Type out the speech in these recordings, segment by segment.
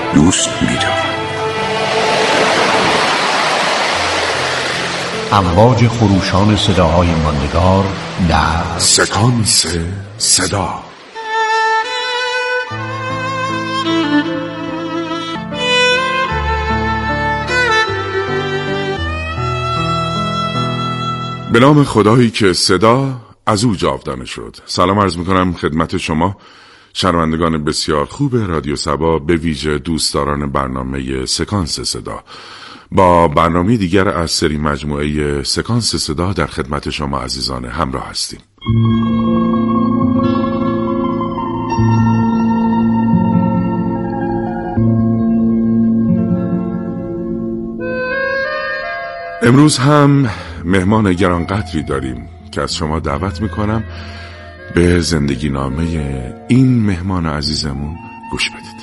دوست می‌دارم. امواج خروشان صداهای ماندگار در سکانس صدا. به نام خدایی که صدا از او جاودانه شد. سلام عرض میکنم خدمت شما شنوندگان بسیار خوب رادیو سبا، به ویژه دوستداران برنامه سکانس صدا. با برنامه دیگر از سری مجموعه سکانس صدا در خدمت شما عزیزان همراه هستیم. امروز هم مهمان گرانقدری داریم که از شما دعوت میکنم به زندگی نامه این مهمان عزیزمون گوش بدید.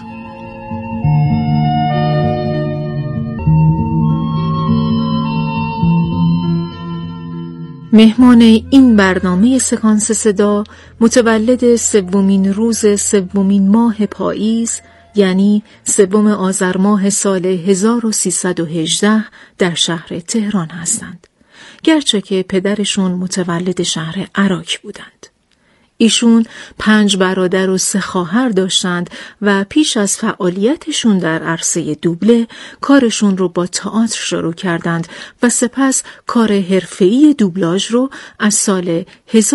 مهمان این برنامه سکانس صدا متولد 3 روز 3 ماه پاییز، یعنی 3 آذر ماه سال 1318 در شهر تهران هستند، گرچه که پدرشون متولد شهر عراق بودند. ایشون 5 برادر و 3 خواهر داشتند و پیش از فعالیتشون در عرصه دوبله کارشون رو با تئاتر شروع کردند و سپس کار حرفه‌ای دوبلاژ رو از سال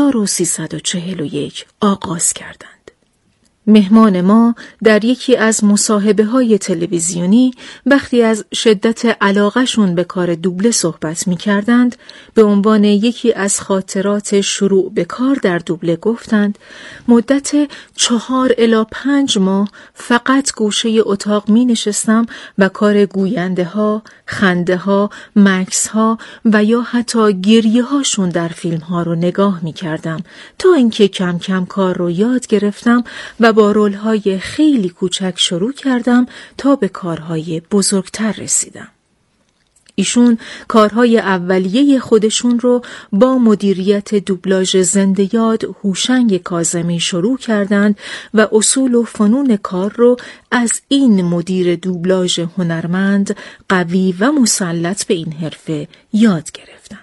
1341 آغاز کردند. مهمان ما در یکی از مصاحبه‌های تلویزیونی وقتی از شدت علاقه‌شون به کار دوبله صحبت می‌کردند، به عنوان یکی از خاطرات شروع به کار در دوبله گفتند مدت 4 الی 5 ماه فقط گوشه اتاق می‌نشستم و کار گوینده‌ها، خنده‌ها، مکث‌ها و یا حتی گریه‌هاشون در فیلم‌ها رو نگاه می‌کردم تا اینکه کم کم کار رو یاد گرفتم و با رول‌های خیلی کوچک شروع کردم تا به کارهای بزرگتر رسیدم. ایشون کارهای اولیه خودشون رو با مدیریت دوبلاژ زنده یاد هوشنگ کاظمی شروع کردند و اصول و فنون کار رو از این مدیر دوبلاژ هنرمند، قوی و مسلط به این حرفه یاد گرفتند.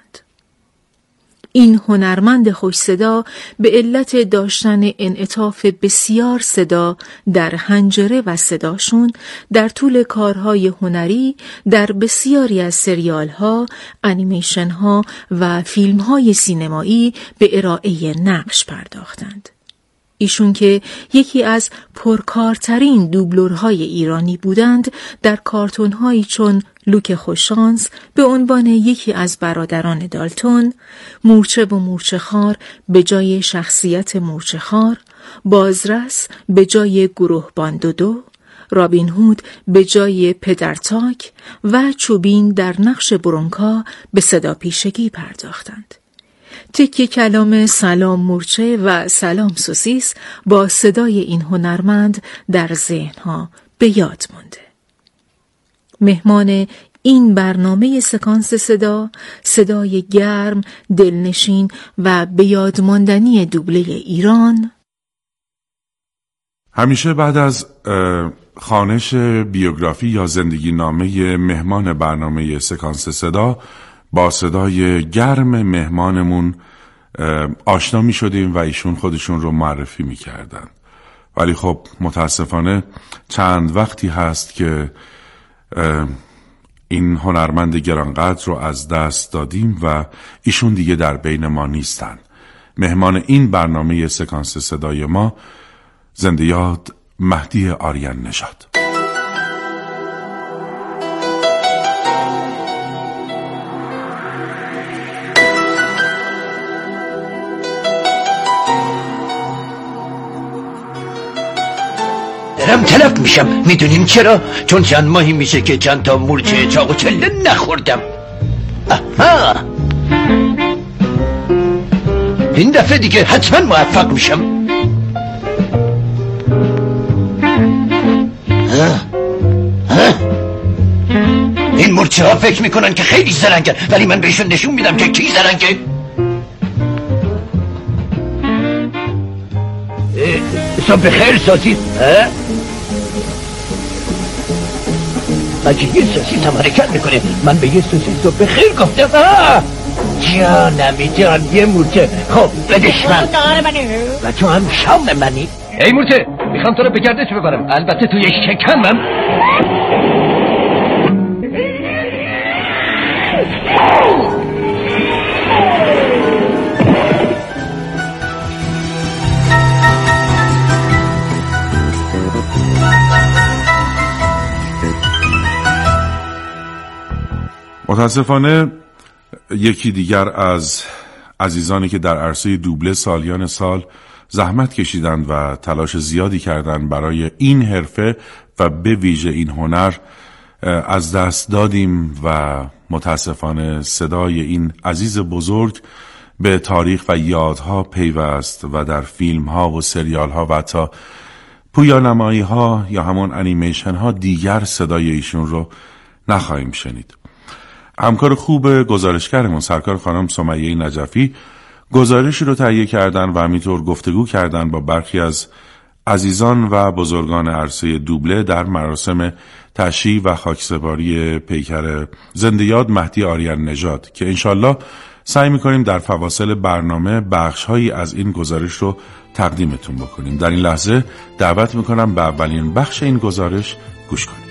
این هنرمند خوش صدا به علت داشتن انعطاف بسیار صدا در حنجره و صداشون در طول کارهای هنری در بسیاری از سریال‌ها، انیمیشن‌ها و فیلم‌های سینمایی به ارائه نقش پرداختند. ایشون که یکی از پرکارترین دوبلورهای ایرانی بودند، در کارتون‌هایی چون لوک خوششانس به عنوان یکی از برادران دالتون، مورچه و مورچه خار به جای شخصیت مورچه خار، بازرس به جای گروهبان دودو، رابین هود به جای پدر تاک و چوبین در نقش برونکا به صدا پیشگی پرداختند. تکی کلام سلام مورچه و سلام سوسیس با صدای این هنرمند در ذهنها به یاد مانده. مهمان این برنامه سکانس صدا، صدای گرم، دلنشین و به یاد ماندنی دوبله ایران. همیشه بعد از خوانش بیوگرافی یا زندگی نامه مهمان برنامه سکانس صدا با صدای گرم مهمانمون آشنا می شدیم و ایشون خودشون رو معرفی می کردن. ولی خب متاسفانه چند وقتی هست که این هنرمند گرانقدر رو از دست دادیم و ایشون دیگه در بین ما نیستن. مهمان این برنامه سکانس صدای ما زنده یاد مهدی آریان نژاد. دارم تلف میشم. میدونین چرا؟ چون چند ماهی میشه که چند تا مورچه چاق و چله نخوردم. آها، این دفعه دیگه حتما موفق میشم. این مورچه ها فکر میکنن که خیلی زرنگن، ولی من بهشون نشون میدم که کی زرنگه. صبح خیر سازید. مجلس سیاسی حرکت میکنه. من به یه سوسیس رو به خیر گفتم. جانمی جان یه مورچه. خب بدش من و تو هم شام منی. ای مورچه میخوام تو رو به گردش ببرم، البته توی شکمم. متاسفانه یکی دیگر از عزیزانی که در عرصه دوبله سالیان سال زحمت کشیدند و تلاش زیادی کردند برای این حرفه و به ویژه این هنر از دست دادیم و متاسفانه صدای این عزیز بزرگ به تاریخ و یادها پیوست و در فیلم ها و سریال ها و حتی پویانمایی ها یا همون انیمیشن ها دیگر صدای ایشون رو نخواهیم شنید. همکار خوب گزارشگرمون سرکار خانم سمیه نجفی گزارشی رو تهیه کردن و همینطور گفتگو کردن با برخی از عزیزان و بزرگان عرصه دوبله در مراسم تشییع و خاکسپاری پیکر زنده یاد مهدی آریان نژاد که انشالله سعی میکنیم در فواصل برنامه بخش‌هایی از این گزارش رو تقدیمتون بکنیم. در این لحظه دعوت میکنم به اولین بخش این گزارش گوش کنید.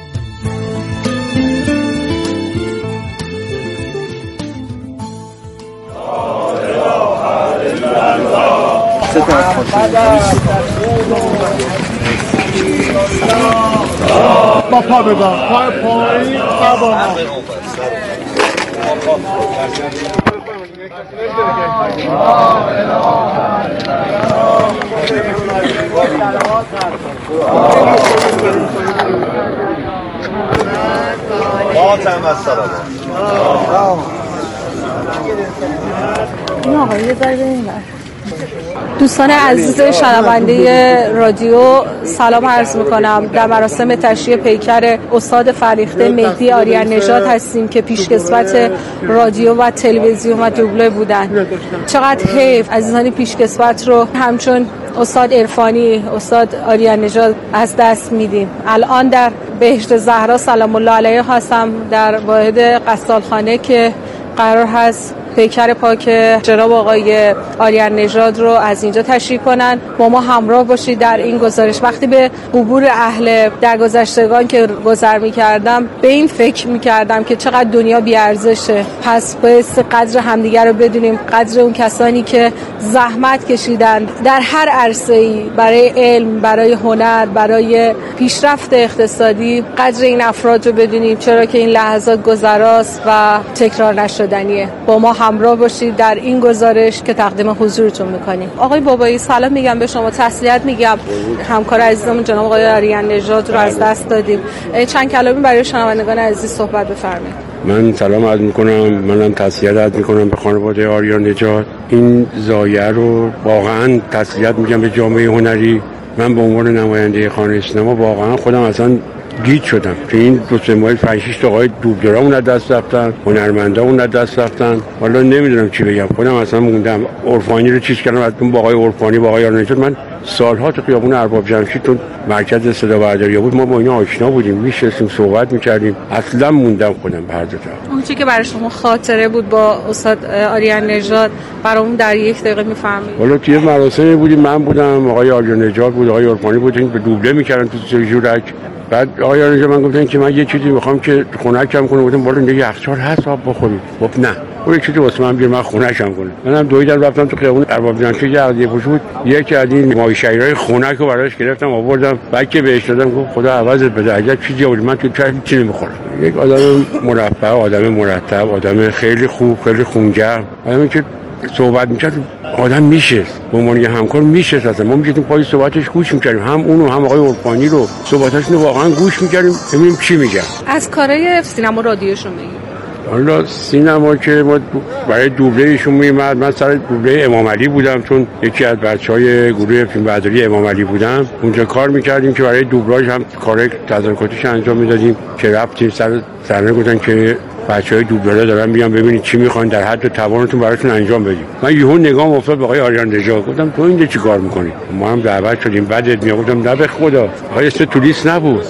با پا بگاه پای پایی با دوستان عزیز شنونده رادیو سلام عرض میکنم. در مراسم تشییع پیکر استاد فرهیخته مهدی آریان نژاد هستیم که پیشکسوت رادیو و تلویزیون و دوبله بودن. چقدر حیف عزیزان پیشکسوت رو همچون استاد عرفانی، استاد آریان نژاد از دست میدیم. الان در بهشت زهرا سلام الله علیها هستم در واحد غسالخانه که قرار هست پیکر پاک جناب آقای آریان نژاد رو از اینجا تشییع کنن. با ما همراه باشید در این گزارش. وقتی به قبور اهل درگذشتگان که گذر می‌کردم به این فکر می‌کردم که چقدر دنیا بی‌ارزشه. پس باید قدر همدیگر رو بدونیم، قدر اون کسانی که زحمت کشیدن در هر عرصه‌ای برای علم، برای هنر، برای پیشرفت اقتصادی. قدر این افراد رو بدونیم، چرا که این لحظات گذراست و تکرار نشدنیه. با ما همراه باشید در این گزارش که تقدیم حضورتون میکنیم. آقای بابایی سلام میگم به شما، تسلیت میگم. همکار عزیزمون جناب آقای آریان نژاد رو از دست دادیم. چند کلامی برای شنوندگان عزیز صحبت بفرمایید. من سلام عرض میکنم، منم تسلیت عرض میکنم به خانواده آریان نژاد. این ضایعه رو واقعا تسلیت میگم به جامعه هنری. من به عنوان نماینده خانه سینما واقعا خودم اصلا گیج شدم که این دو سه ماه 5-6 تا آقای دوبلرامون از دست رفتن، هنرمندامون از دست رفتن. والا نمیدونم چی بگم، خودم اصلا موندم. عرفانی رو چیز کردم از با آقای عرفانی، با آقای آریان نژاد. من سالها تو خیابون ارباب جمشید تو مرکز صدا برداری بود، ما با اینا آشنا بودیم، میشستیم صحبت میکردیم. اصلا موندم خودم به هر دو تا. اون چیزی که برای شما خاطره بود با استاد آریان نژاد برامون در یک دقیقه میفرمایید؟ والا توی مراسمی بودیم، من بودم، آقای آریان نژاد بود، آقای عرفانی بود، به دوبله میکردن تو سوژورک. بعد آقای آریان نژاد من گفتن که من یه چیزی میخوام که خنکم کنه. گفتم بالا دیگه یخچال هست آب بخورید. گفت نه اون چیزی واسه من بیار من خنکم کنه. منم دویدم رفتم تو خیابون ارباب جمشید یه پوش بود، یکی از این ماهی شیرای خنک رو براش گرفتم آوردم. بعد که بهش دادم گفت خدا عوضت بده، عجب چیزی بود، من تو چی نمیخورم. یک آدم مرفه، آدم مرتب، آدم خیلی خوب، خیلی خونگرم، آدمی که صحبت میکرد آدم میشه به عنوان یه همکار میشه. اصلا ما میشدیم پای صحبتش گوش میکردیم، هم اونو هم آقای عرفانی رو صحبتاشون رو واقعا گوش میکردیم ببینیم چی میگن. از کارهای سینما رادیوشون بگید. حالا سینما که ما برای دوبله ایشون میومد، من سر دوبله امام علی بودم، چون یکی از بچهای گروه فیلم برداری امام علی بودم. اونجا کار میکردیم که برای دوبلاژ هم کار تدارکاتیش انجام میدادیم که رفتیم سر صحنه گفتن که بچهای دوبله دارن بیان ببینید چی میخوان، در حد توانتون براشون انجام بدیم. من یهو نگام افتاد به آقای آریان نژاد، گفتم تو اینجا چیکار میکنی؟ ما هم دعوت شدیم بعدت میگفتم نه به خدا آقای است تو لیست نبود.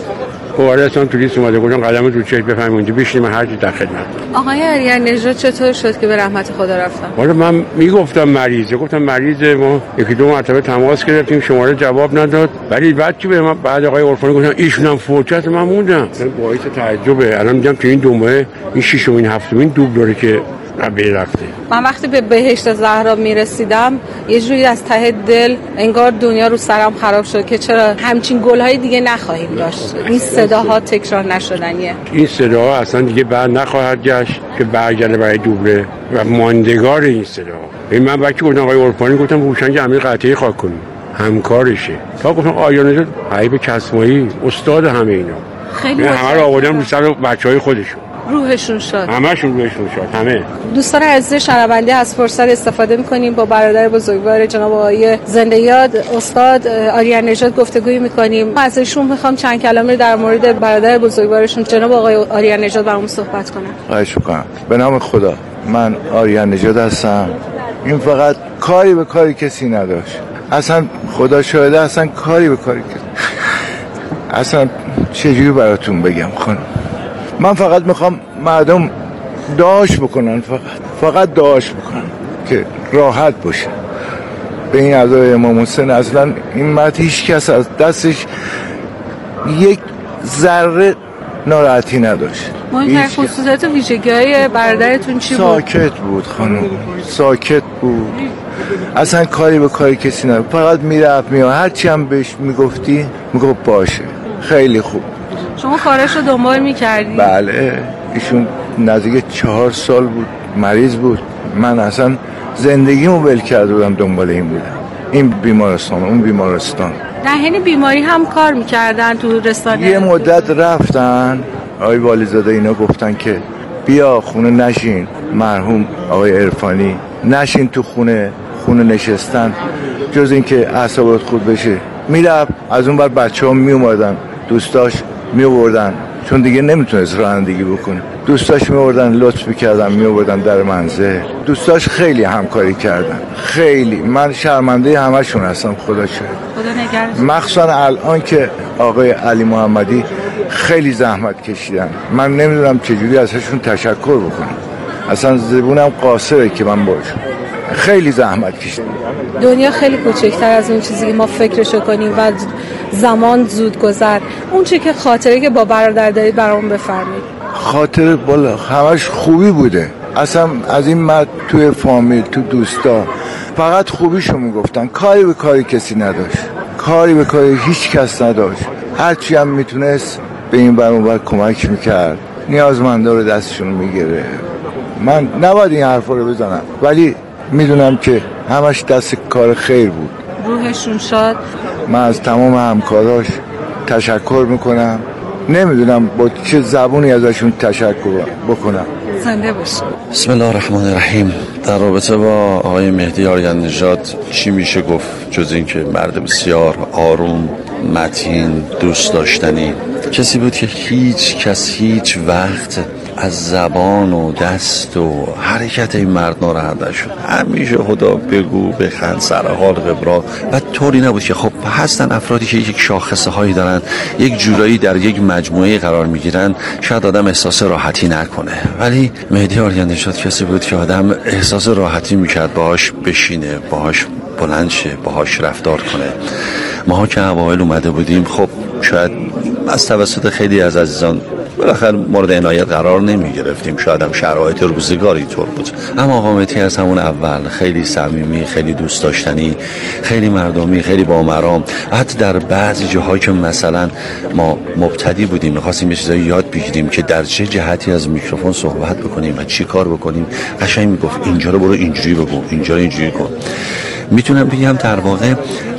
وارد اصلا تو لیست اومده گفتن قدم رو چش بفهمید اونجا بشینیم هر چی در خدمت. آقای آریان نژاد چطور شد که به رحمت خدا رفتن؟ والا من میگفتم مریضه، گفتم مریضه، ما یکی دو مرتبه تماس گرفتیم شماره جواب نداد، ولی بعد که به من بعد آقای عرفانی گفتن ایشون هم فوت کرد من موندم. باعث تعجبه. الان میگم تو این 2 ماه این 6مین 7مین دوبلوره که قبل رفته. من وقتی به بهشت زهرا میرسیدم یه جوری از ته دل انگار دنیا رو سرم خراب شد که چرا همچین گل‌های دیگه نخواهیم داشت. این صداها تکرار نشدنیه. این صداها اصلا دیگه بعد نخواهد گشت که برگرده برای دوبله و ماندگار این صداها. من وقتی گفتم آقای عرفانی گفتم هوشنگ امیر قطعی خاک کنیم همکارشه. تا گفتم آریان نژاد حبیب کسمایی استاد همه اینا. خیلی همه رو آوردن رو سر بچهای خودشون. روحشون شاد. همشون روحشون شاد. همه. دوستان عزیز شنونده از فرصت استفاده می‌کنیم با برادر بزرگوار جناب آقای زنده یاد استاد آریان نژاد گفتگویی می‌کنیم. ازشون می‌خوام چند کلمه در مورد برادر بزرگوارشون جناب آقای آریان نژاد برامون صحبت کنن. خواهش می‌کنم. به نام خدا. من آریان نژاد هستم. این فقط کاری به کاری کسی نداشت. اصلا خدا شاهده اصلا کاری به کاری کسی. اصلا چجوری براتون بگم خانم؟ من فقط میخوام مردم دعاش بکنن، فقط دعاش بکنن که راحت باشه. به این عزای امام حسین اصلا این مرد هیچ کس از دستش یک ذره ناراحتی نداشت. مهمترین خصوصیات و ویژگی‌های برادرتون چی بود؟ ساکت بود خانم، ساکت بود، اصلا کاری به کاری کسی نداشت، فقط میرفت میاد، هرچی هم بهش میگفتی میگفت باشه. خیلی خوب. شما کارش رو دنبال می‌کردی؟ بله، ایشون نزدیک 4 سال بود مریض بود. من اصلا زندگیمو ول کرده بودم دنبال این بودم، این بیمارستان اون بیمارستان. در حین بیماری هم کار می‌کردن تو رستوران؟ یه مدت رفتن آقای والیزاده اینا گفتن که بیا خونه نشین، مرحوم آقای عرفانی نشین تو خونه نشستن جز این که اعصابت خود بشه. میرفت از اون بر بچه‌ها میومدن، دوستاش میوردن چون دیگه نمیتونست رانندگی بکنه، دوستاش میوردن لطف میکردن میوردن در منزل. دوستاش خیلی همکاری کردن، خیلی. من شرمنده همشون هستم خدا شکر. خدا نگهدار. مخصوصا الان که آقای علی محمدی خیلی زحمت کشیدن، من نمیدونم چجوری ازشون تشکر بکنم. اصلا زبونم قاصره که من باشم. خیلی زحمت کشیدن. دنیا خیلی کوچکتر از اون چیزی که ما فکرشو کنیم و زمان زود گذر. اون چیزی که خاطره که با برادر دارید برامون بفرمایید. خاطره بالا همش خوبی بوده. اصلا از این مرد توی فامیل تو دوستا فقط خوبیشو میگفتن، کاری به کاری کسی نداشت، کاری به کاری هیچ کس نداشت. هرچی هم میتونست به این برون کمک میکرد، نیازمندا رو دستشون میگیره. من نباید این حرفا رو بزنم ولی میدونم که همش دست کار خیر بود. روحشون شاد. من از تمام همکاراش تشکر میکنم، نمیدونم با چه زبونی ازشون تشکر بکنم. زنده باشید. بسم الله الرحمن الرحیم. در رابطه با آقای مهدی آریان نژاد چی میشه گفت جز این که مرد بسیار آروم، متین، دوست داشتنی کسی بود که هیچ کس هیچ وقت از زبان و دست و حرکت این مرد ناراحت نشد. همیشه خدا بگو بخند سر حال قبرا. و طوری نبود که خب هستن افرادی که یک شاخصه هایی دارن، یک جورایی در یک مجموعه قرار میگیرن، شاید آدم احساس راحتی نکنه، ولی مهدی آریان نژاد کسی بود که آدم احساس راحتی میکرد باهاش بشینه، باهاش بلند شه، باهاش رفتار کنه. ماها که اوایل اومده بودیم خب شاید از توسط خیلی از عزیزان بالاخره مورد عنایت قرار نمی گرفتیم، شاید هم شرایط روزگاری طور بود، اما آقا مهدی از همون اول خیلی صمیمی، خیلی دوست داشتنی، خیلی مردمی، خیلی بامرام. حتی در بعضی جاهایی که مثلا ما مبتدی بودیم می‌خواستیم یه چیزایی یاد بگیریم که در چه جهتی از میکروفون صحبت بکنیم و چی کار بکنیم، قشنگ میگفت اینجا رو برو اینجوری بگو، اینجا رو اینجوری کن. میتونم بگم در واقع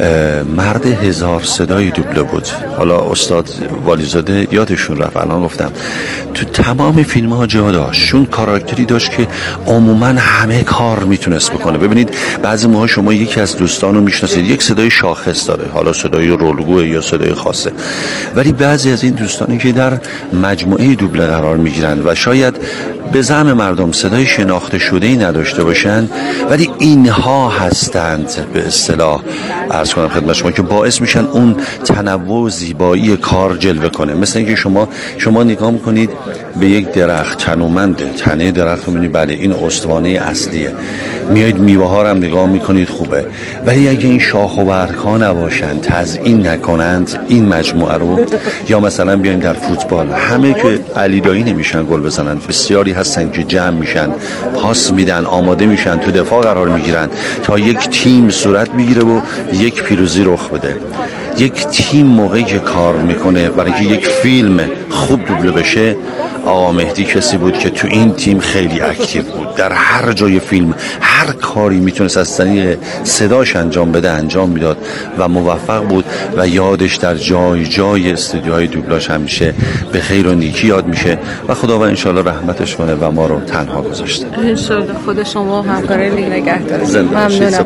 مرد 1000 صدای دوبله بود. حالا استاد والیزاده یادشون رفت الان گفتم تو تمام فیلم ها جا داشت، چون کاراکتری داشت که عموما همه کار میتونست بکنه. ببینید بعضی موقع شما یکی از دوستان رو میشناسید یک صدای شاخص داره، حالا صدای رولگوه یا صدای خاصه، ولی بعضی از این دوستانی که در مجموعه دوبله قرار میگیرن و شاید به زعم مردم صدای شناخته شده‌ای نداشته باشند، ولی اینها هستند به اصطلاح عرض کنم خدمت شما که باعث میشن اون تنوع زیبایی کار جلوه کنه. مثل اینکه شما نگاه میکنید به یک درخت تنومنده، تنه درخت رو میبینید بله این استوانه اصلیه، میایید میوه ها رو هم نگاه میکنید خوبه، ولی اگه این شاخ و برگ ها نباشن، تزیین نکنند این مجموعه رو، یا مثلا بیایم در فوتبال همه که علی دایی نمیشن گل بزنن، بسیاری هستن که جمع میشن، پاس میدن، آماده میشن، تو دفاع قرار میگیرن تا یک تیم صورت بگیره و یک پیروزی رخ بده. یک تیم موقعی که کار میکنه برای اینکه یک فیلم خوب دوبله بشه، آقا مهدی کسی بود که تو این تیم خیلی اکتیو بود، در هر جای فیلم هر کاری میتونست از طریق صداش انجام بده انجام میداد و موفق بود و یادش در جای جای استودیوهای دوبلاژ همیشه به خیر و نیکی یاد میشه و خداوند انشالله رحمتش کنه و ما رو تنها گذاشته. انشالله خود شما همکاری نگهدار. ممنونم.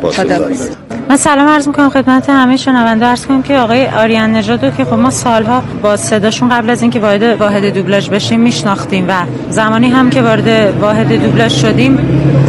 من سلام عرض میکنم خدمت همه شنونده. عرض کنم که آقای آریان نژاد رو که خب ما سالها با صداشون قبل از اینکه وارد واحد دوبلاژ بشیم میشناختیم و زمانی هم که وارد واحد دوبلاژ شدیم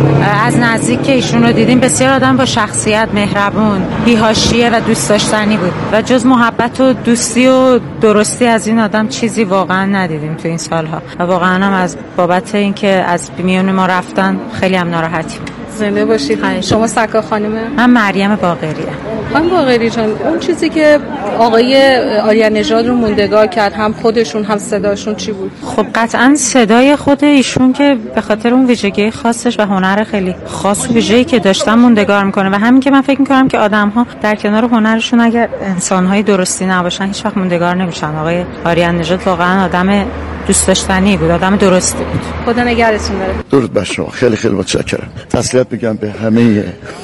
از نزدیک که ایشون رو دیدیم بسیار آدم با شخصیت، مهربون، بی‌حاشیه و دوست داشتنی بود و جز محبت و دوستی و درستی از این آدم چیزی واقعا ندیدیم تو این سالها و واقعا هم از بابت اینکه از میون ما رفتن خیلی هم ناراحتیم. زنده باشید. شما سکا خانمه؟ من مریم باقریه. خانم باقری جان، اون چیزی که آقای آریان نژاد رو موندگار کرد، هم خودشون هم صداشون، چی بود؟ خب قطعا صدای خود ایشون که به خاطر اون ویژگی خاصش و هنر خیلی خاص و ویژه‌ای که داشتن موندگار میکنه و همین که من فکر میکنم که آدم‌ها در کنار هنرشون اگر انسان‌های درستی نباشن هیچ وقت موندگار نمیشن. آقای آریان نژاد واقعا آدم دوست داشتنی بود، آدم درستی بود. خدا نگهدتون داره. درود بر شما. خیلی خیلی متشکرم. تسلیت میگم به همه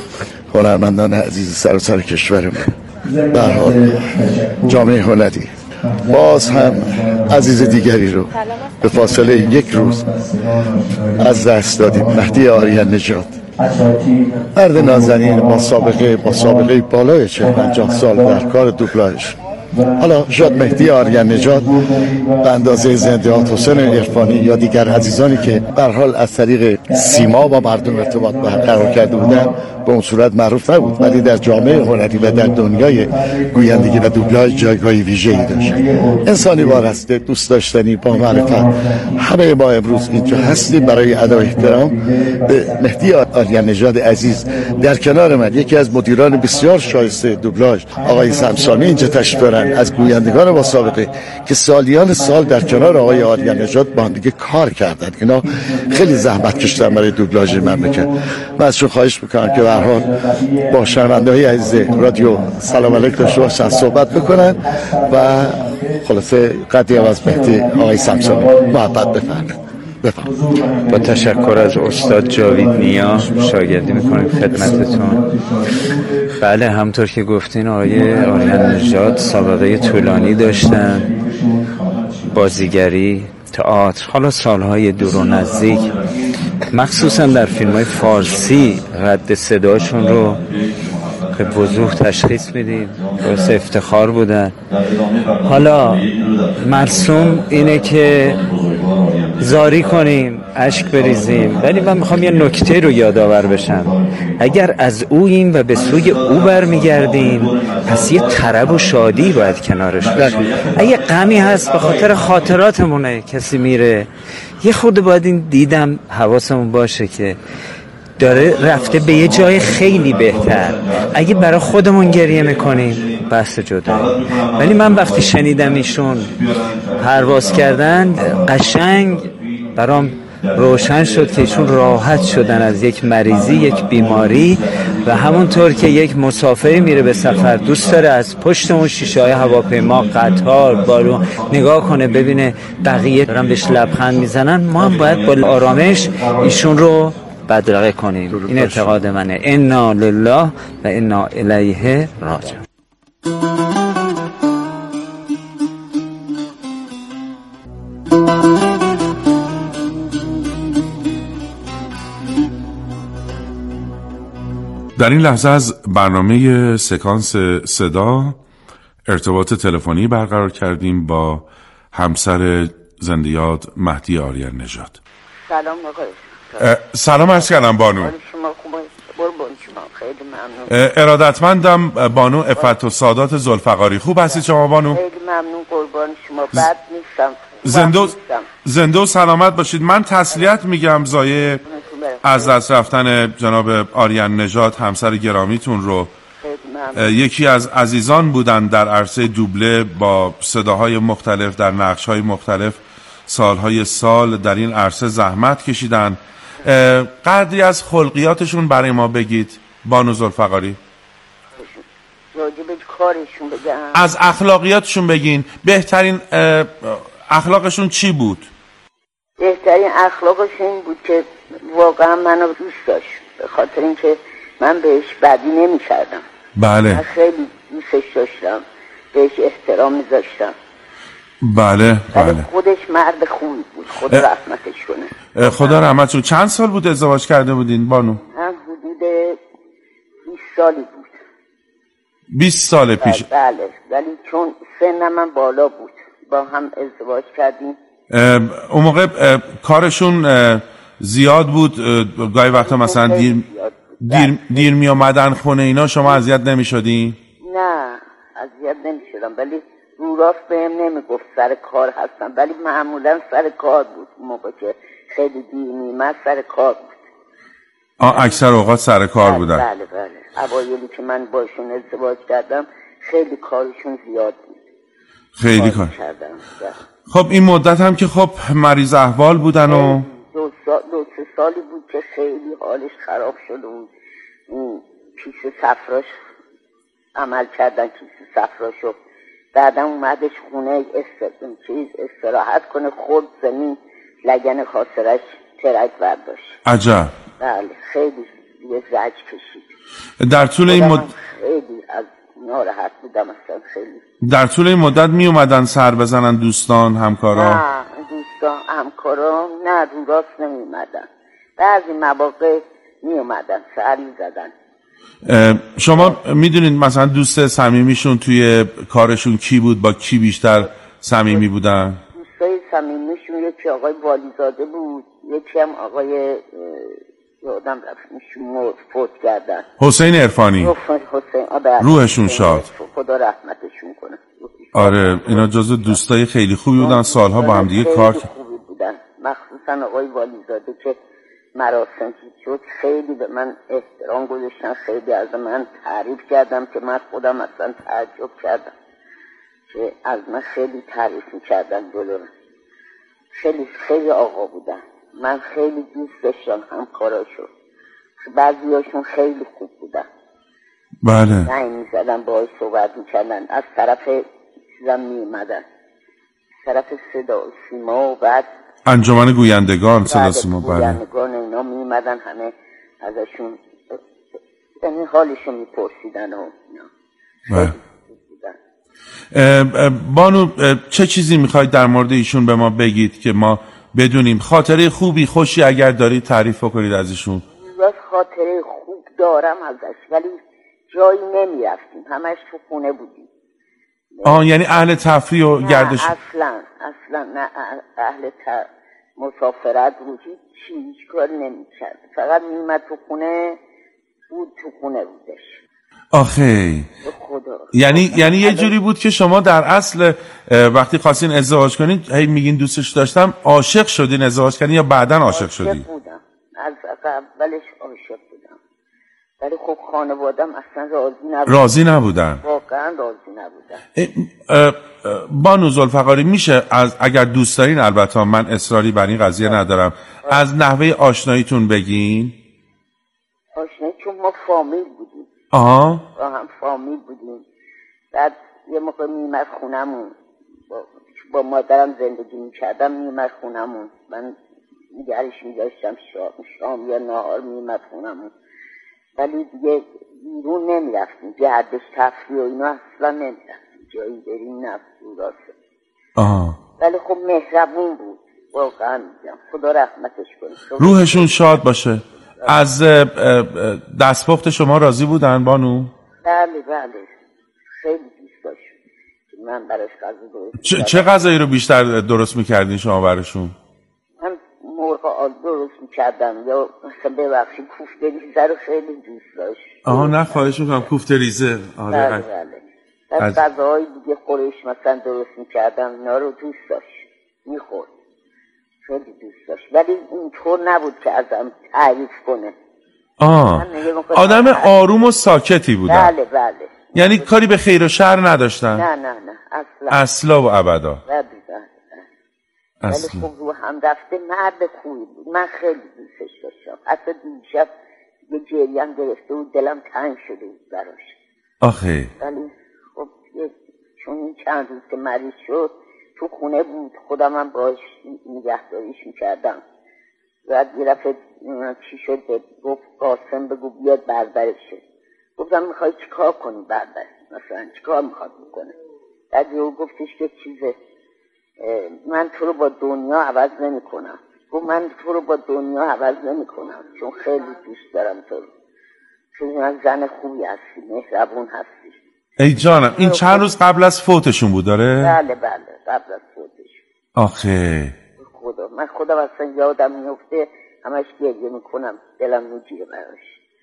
هنرمندان عزیز سراسر کشورمون. به هر حال جامعه هنری باز هم عزیز دیگری رو به فاصله یک روز از دست دادیم. مهدی آریان نژاد، مرد نازنین با سابقه بالای 40-50 سال در کار دوبلاژ. حالا شاید مهدی آریان نژاد به اندازه زنده‌هات حسین عرفانی یا دیگر عزیزانی که به هر حال از طریق سیما با مردم ارتباط برقرار کرده بودن به اون صورت معروف نبود، ولی در جامعه هنری و در دنیای گویندگی و دوبلاژ جایگاهی ویژه‌ای داشت. انسانی وارسته، دوست داشتنی، با معرفت. همه ما امروز اینجا هستیم برای ادای احترام به مهدی آریان نژاد عزیز. در کنار من یکی از مدیران بسیار شایسته دوبلاژ آقای سمسامی اینجا تشریف دارن، از گویندگان با سابقه که سالیان سال در کنار آقای آریان نژاد با هم دیگه کار کردن. اینا خیلی زحمت کشیدن برای دوبلاژ مملکت. من ازشون خواهش میکنم که به هر حال با شنونده‌های عزیز رادیو سلام علیک داشته باشن، صحبت بکنن و خلاصه قدیم از مهدی آقای سمسامی محبت بفرمایید. با تشکر از استاد جاوید نیا شاگردی میکنیم خدمتتون. بله همطور که گفتین آقای آریان نژاد سابقه طولانی داشتن، بازیگری، تئاتر، حالا سالهای دور و نزدیک، مخصوصا در فیلم‌های فارسی رد صداشون رو به وضوح تشخیص میدیم، باعث افتخار بودن. حالا مرسوم اینه که زاری کنیم، اشک بریزیم، ولی من میخوام یه نکته رو یادآور بشم. اگر از اوییم و به سوی او برمیگردیم پس یه طرب و شادی باید کنارش باشه. اگه غمی هست به خاطر خاطراتمونه کسی میره، یه خورده باید این دیدم حواسمون باشه که داره رفته به یه جای خیلی بهتر. اگه برای خودمون گریه میکنیم بحث جدا، ولی من وقتی شنیدم ایشون پرواز کردن قشنگ برام روشن شد که ایشون راحت شدن از یک مریضی، یک بیماری و همونطور که یک مسافری میره به سفر دوست داره از پشت اون شیشه‌های هواپیما، قطار، بارون نگاه کنه ببینه بقیه دارن بهش لبخند میزنن، ما هم باید با آرامش ایشون رو بدرقه کنیم. این اعتقاد منه. انا لله و انا الیه راجعون. در این لحظه از برنامه سکانس صدا ارتباط تلفنی برقرار کردیم با همسر زنده‌یاد مهدی آریان نژاد. سلام آقای. سلام عرض کردم بانو. شما خوبه؟ قربان شما، خیلی ممنون. ارادتمندم بانو عفت و سادات ذوالفقاری. خوب هستید شما بانو؟ خیلی ممنون قربان شما. بد نیستم. زنده و سلامت باشید. من تسلیت میگم زایه از دست رفتن جناب آریان نژاد همسر گرامیتون رو. یکی از عزیزان بودن در عرصه دوبله، با صداهای مختلف در نقش‌های مختلف سالهای سال در این عرصه زحمت کشیدن. قدری از خلقیاتشون برای ما بگید بانو ذوالفقاری. راجب کارشون بگم؟ از اخلاقیاتشون بگین. بهترین اخلاقشون چی بود؟ بهترین اخلاقش این بود که واقعا منو دوست داشت، به خاطر اینکه من بهش بدی نمی‌کردم. بله. من خیلی دوستش داشتم، بهش احترام می‌ذاشتم. بله بله. خودش مرد خوبی بود، خدا رحمتش کنه. خدا رحمتش کنه. چند سال بود ازدواج کرده بودین بانو؟ من حدود 20 سالی بود. 20 سال پیش. بله، ولی چون سن من بالا بود با هم ازدواج کردیم. اون موقع کارشون زیاد بود، گاهی وقتا مثلا دیر می آمدن خونه اینا، شما اذیت نمی شدین؟ نه اذیت نمی شدم، ولی رو راست بهم نمی گفت سر کار هستم، ولی معمولا سر کار بود. موقع که خیلی دیر میمد سر کار بود. اکثر اوقات سر کار بودن. بله بله. اوایلی که من باشون ازدواج کردم خیلی کارشون زیاد بود. خیلی کار کردم. خب این مدت هم که خب مریض احوال بودن و 2-3 سالی بود که خیلی حالش خراب شده بود. کیسه صفراش عمل کردن، کیسه صفراشو. بعدم اومدش خونه استراحت کنه، خورد زمین، لگن خاصرش ترک برداشت. عجب. بله خیلی یه زج کشید. در طول این مدت خیلی از ناراحت بودم اصلا. خیلی در طول این مدت می اومدن سر بزنن دوستان همکارا؟ نه دوستان همکارا نه، رو راست نمی اومدن. بعضی مواقع می اومدن سر می زدن. شما میدونید مثلا دوست صمیمیشون توی کارشون کی بود؟ با کی بیشتر صمیمی بودن؟ دوستای صمیمیشون یکی آقای والیزاده بود، یکی هم آقای یادم رفتشون فوت کردن، حسین عرفانی. روحشون شاد، خدا رحمتشون کنه. آره اینا جزو دوستای خیلی خوبی بودن، سالها با هم دیگه کار خوبی بودن. مخصوصا آقای والیزاده که مراسم شد خیلی به من احترام گذاشتن، خیلی از من تعریف کردم که من خودم اصلا تعجب کردم که از من خیلی تعریف می‌کردن جلو من. خیلی خیلی آقا بودن، من خیلی دوست داشتم همکاراشو. بعضیاشون خیلی خوب بودن. بله. زنگ می‌زدن باهاش صحبت می‌کردن، از طرف چیزم می‌اومدن، طرف صدا و سیما و بعد انجمن گویندگان صدا سیما. بله گویندگان اینا می‌اومدن، همه ازشون یعنی حالشو می‌پرسیدن و اینا. بانو چه چیزی میخواید در مورد ایشون به ما بگید که ما بدونیم؟ خاطره خوبی خوشی اگر دارید تعریف کنید از ایشون. خاطره خوب دارم ازش، ولی جایی نمیرفتیم، همش تو خونه بودیم. یعنی اهل تفریح و گردش؟ اصلا نه، اهل مسافرت رو هیچ کار نمیکرد، فقط میمد تو خونه بود، تو خونه بودش. آخه یعنی یه جوری بود که شما در اصل وقتی خواستین ازدواج کنین هی میگین دوستش داشتم، عاشق شدین ازدواج کردین یا بعدن عاشق شدین؟ عاشق بودم، از اولش عاشق بودم، ولی خب خانوادم اصلا راضی نبودن. واقعا راضی نبودن. بانو ذوالفقاری میشه اگر دوست دارین، البته من اصراری بر این قضیه ندارم، از نحوه آشناییتون بگین؟ آشنایی چون ما فامیل بودیم. با هم فامیل بودیم. بعد یه موقع میمد خونمون، با مادرم زندگی میکردم، میمد خونمون، من نگرش میداشتم، شام یا نهار میمد خونمون، ولی دیگه بیرون نمیرفتیم، گردش تفریح و اینا اصلا نمیرفتیم، جایی بریم نفتیم راسته. ولی خب مهربون بود واقعا، میگم خدا رحمتش کنه، روحشون شاد باشه. از دستپخت شما راضی بودن بانو؟ بله خیلی دوست داشت که من براش غذا درست چه غذایی رو بیشتر درست میکردین شما براشون؟ من مرغ درست میکردم، یا مثلا ببخشید کوفته ریزه رو خیلی دوست داشت. نه خواهش میکنم. کوفته ریزه. بله بله. از غذاهای دیگه خورش مثلا درست میکردم، اینا رو دوست داشت، میخورد، خیلی دوست داشت، ولی اینطور نبود که ازم تعریف کنه. آدم آروم و ساکتی بودن. بله بله. یعنی کاری به خیر و شر نداشتن؟ نه اصلا و ابدا. ولی خب رو هم رفته مرد خوبی بود، من خیلی دوستش داشتم. حتی دیشب یه گریم گرفته بود، دلم تنگ شده بود براش. آخه ولی خب چون این چند روز که مریض شد تو خونه بود، خودم هم باش نگهداریش میکردم. بعد یه دفعه چی شد، گفت قاسم بگو بیاد بربرشه. گفتم میخوای چی کار کنی بربر؟ مثلا چی کار میخواد بکنه؟ بعد یه گفتش که چیزه، من تو رو با دنیا عوض نمی کنم. گفت من تو رو با دنیا عوض نمی کنم، چون خیلی دوست دارم تو رو، چون من زن خوبی هستی، مهربون هستی. ای جانم، این چند روز قبل از فوتشون بود داره؟ بله قبل از فوتشون. آخه خدا، من خودم اصلا یادم میفته همش گریه میکنم، دلم میگیره براش.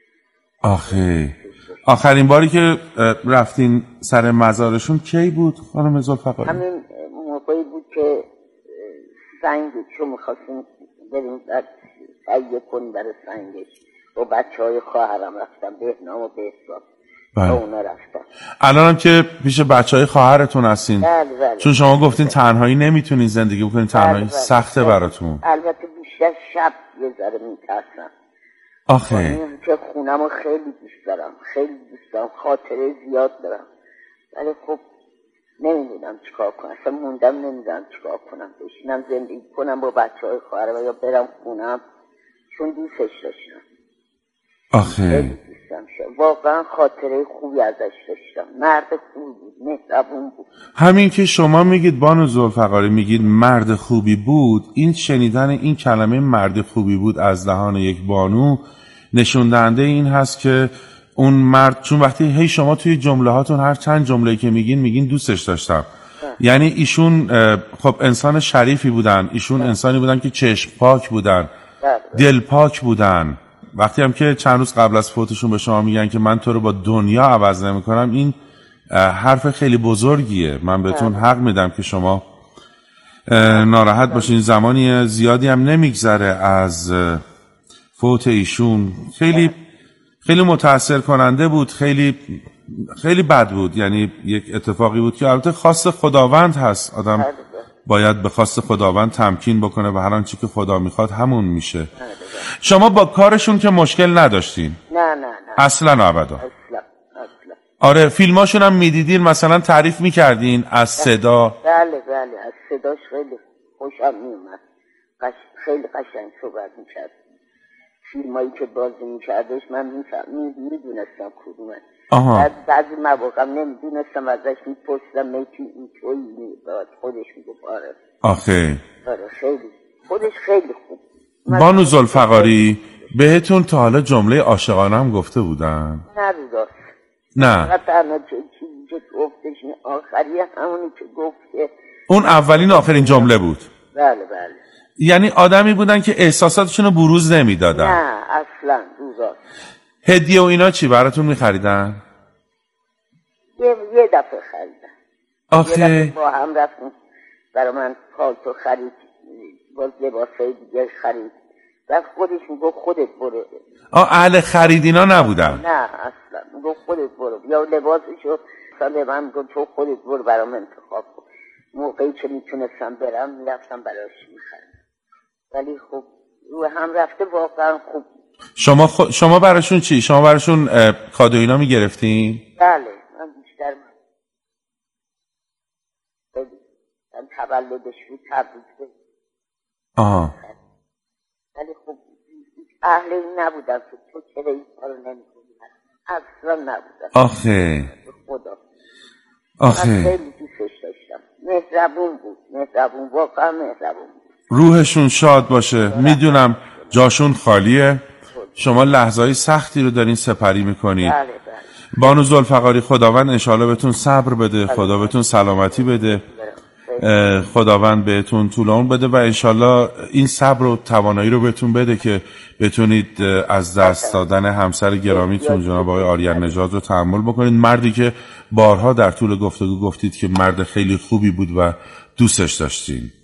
آخه آخرین باری که رفتین سر مزارشون کی بود خانم ذوالفقاری؟ همین موقعی بود که سنگ چون میخواستیم بریم تهیه کنیم برای سنگش، با بچه های خواهرم رفتم، بهنام و بهزاد. اونا رفتم. الان هم که پیش بچه های خواهرتون هستین؟ بله. چون شما گفتین تنهایی نمیتونین زندگی بکنین، تنهایی سخته براتون. البته بیشتر شب یه ذره میترسم. آخه که خونم رو خیلی دوست دارم، خاطره زیاد دارم، ولی خب نمیدونم چیکار کنم، اصلا موندم نمیدونم چیکار کنم، بشینم زندگی کنم با بچه های خواهرم یا برم خونم، چون دوستش داشتم. آخه واقعا خاطره خوبی ازش داشتم، مرد خوبی بود، مهربون بود. همین که شما میگید بانو ذوالفقاری، میگید مرد خوبی بود، این شنیدن این کلمه مرد خوبی بود از دهان یک بانو نشون دهنده این هست که اون مرد، چون وقتی شما توی جمله هاتون هر چند جمله‌ای که میگین دوستش داشتم، یعنی ایشون خب انسان شریفی بودن، ایشون انسانی بودن که چشم پاک بودن، دل پاک بودن. وقتی هم که چند روز قبل از فوتشون به شما میگن که من تو رو با دنیا عوض نمی‌کنم، این حرف خیلی بزرگیه. من بهتون حق میدم که شما ناراحت باشین. زمانی زیادی هم نمیگذره از فوت ایشون. خیلی متاثر کننده بود، خیلی بد بود. یعنی یک اتفاقی بود که البته خواست خداوند هست، آدم باید به خواست خداوند تمکین بکنه و هر آنچه که خدا میخواد همون میشه. شما با کارشون که مشکل نداشتین؟ نه اصلا و ابدا. آره، فیلماشون هم میدیدین، مثلا تعریف میکردین از صدا؟ بله از صداش خیلی خوشم میومد، خیلی قشنگ صحبت میکرد. فیلمایی که بازی میکردش من میدونستم کدومه. بعضی مواقع نمیدونستم، ازش میپرسیدم میتی این تویی، خودش میگفت آره. آخه خودش خیلی خوب. بانو ذوالفقاری، بهتون تا حالا جمله عاشقانه هم گفته بودن؟ نه. تنها چیزی که گفتش آخری همونی که گفته، اون اولین آخرین جمله بود. بله. یعنی آدمی بودن که احساساتشون رو بروز نمیدادن؟ نه اصلا. هدیه و اینا چی براتون میخریدن؟ یه دفعه خریدن. آخه با هم رفتیم، برای من پالتو خرید، باز لباسای دیگه خرید، و خودش میگفت خودت برو. اهل خرید اینا نبودن؟ نه اصلا، میگفت خودت برو، یا لباسشو به من میگفت تو خودت برو برام انتخاب کن. موقعی که میتونستم برم میرفتم براش میخرم. ولی خب رو هم رفته واقعا خوب. شما براشون چی؟ شما براشون کادو اینا میگرفتین؟ بله، من بیشتر من تولدش بود تبریک بگم. ولی خب اهل این نبودم که تو چرا این کارو نمی‌کنی، اصلا نبودم. آخه من خیلی دوستش داشتم، مهربون بود، واقعا مهربون بود. روحشون شاد باشه. میدونم جاشون خالیه، شما لحظه‌های سختی رو دارین سپری میکنید. بله. بانو ذوالفقاری، خداوند انشالله بهتون صبر بده، خدا بهتون سلامتی بده. خداوند بهتون طول عمر بده و انشالله این صبر و توانایی رو بهتون بده که بتونید از دست دادن همسر گرامیتون جناب آقای آریان نژاد رو تحمل بکنید. مردی که بارها در طول گفتگو گفتید که مرد خیلی خوبی بود و دوستش داشتین.